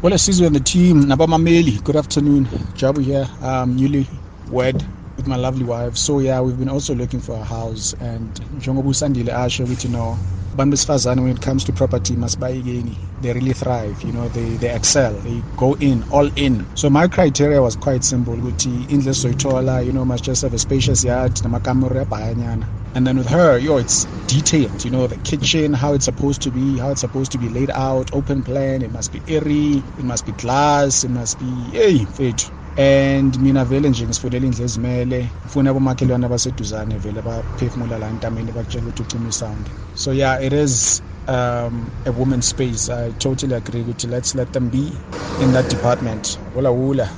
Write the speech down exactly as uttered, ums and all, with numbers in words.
Well, Sizwe and the team, Nabamameli, good afternoon. Jabu here, um, newly wed with my lovely wife. So yeah, we've been also looking for a house, and njengoba usandile asho ukuthi no, abantu besifazane when it comes to property masibayekeni, they really thrive, you know, they they excel, they go in all in. So my criteria was quite simple, ukuthi indlu esizoyithola, you know, must just have a spacious yard namakamera abhanyana. And then with her, yo, it's detailed, you know, the kitchen, how it's supposed to be, how it's supposed to be laid out, open plan, it must be airy, it must be glass, it must be, hey, fethu. And mina vele nje ngisifundela indlu ezimele, ngifuna abomakhelwane abaseduzane vele baphefumula la ntameni bakutshela ukuthi ucima isound. So yeah, it is um, a woman's space. I totally agree with you. Let's let them be in that department. Wula wula.